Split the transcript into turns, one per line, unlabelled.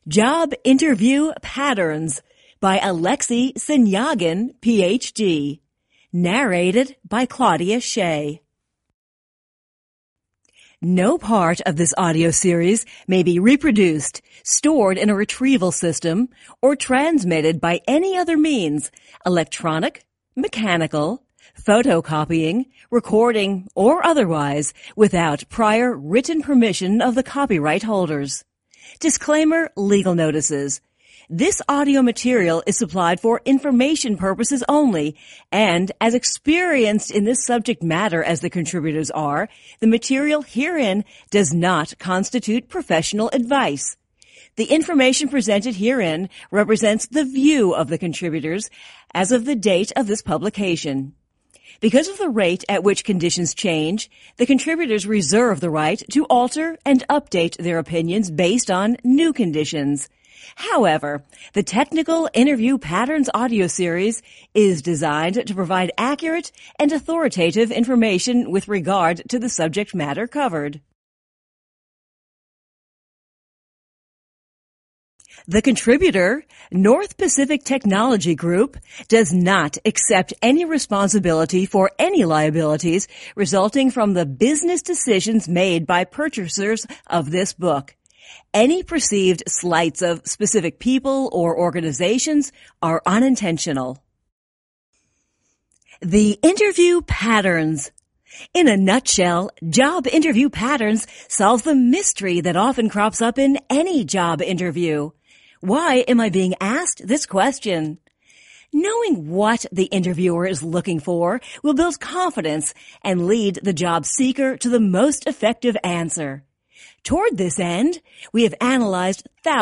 Job Interview Patterns by Alexei Sinyagin, Ph.D. Narrated by Claudia Shea. No part of this audio series may be reproduced, stored in a retrieval system, or transmitted by any other means, electronic, mechanical, photocopying, recording, or otherwise, without prior written permission of the copyright holders. Disclaimer: legal notices. This audio material is supplied for information purposes only, and as experienced in this subject matter as the contributors are, the material herein does not constitute professional advice. The information presented herein represents the view of the contributors as of the date of this publication. Because of the rate at which conditions change, the contributors reserve the right to alter and update their opinions based on new conditions. However, the Technical Interview Patterns audio series is designed to provide accurate and authoritative information with regard to the subject matter covered. The contributor, North Pacific Technology Group, does not accept any responsibility for any liabilities resulting from the business decisions made by purchasers of this book. Any perceived slights of specific people or organizations are unintentional. The interview patterns. In a nutshell, job interview patterns solve the mystery that often crops up in any job interview. Why am I being asked this question? Knowing what the interviewer is looking for will build confidence and lead the job seeker to the most effective answer. Toward this end, we have analyzed thousands